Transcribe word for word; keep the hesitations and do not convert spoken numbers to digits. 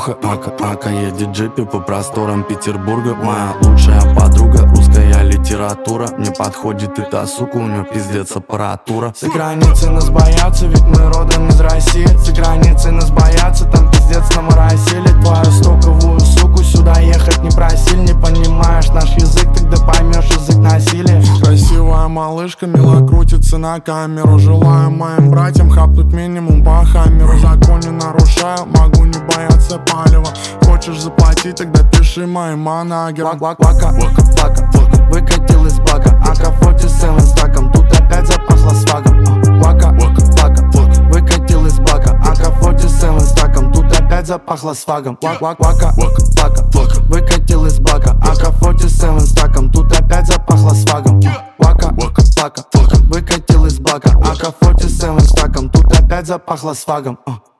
Леха, Ака, Ака едет в джипе по просторам Петербурга. Моя лучшая подруга, русская литература. Мне подходит эта сука, у нее пиздец аппаратура. За границей нас боятся, ведь мы родом из России. За границей нас боятся, там пиздец нам моросили. Твою стоковую суку сюда ехать не просили. Не понимаешь наш язык, тогда поймешь язык насилия. Красивая малышка мило крутится на камеру. Желаю моим братьям хапнуть минимум по хаммеру. Закон не нарушаю, могу не бояться палева. Хочешь заплатить, тогда пиши моим манагерам. Вака, вака, вака, выкатил из бака. Ака сорок семь стаком, тут опять запахло свагом. Вака, вака, выкатил из бака. Ака сорок семь стаком, тут опять запахло свагом. Вака, вака, выкатил из бака. Ака сорок семь стаком, тут опять запахло свагом. Вака, вака, выкатил из бака. Ака сорок семь стаком, тут опять запахло свагом.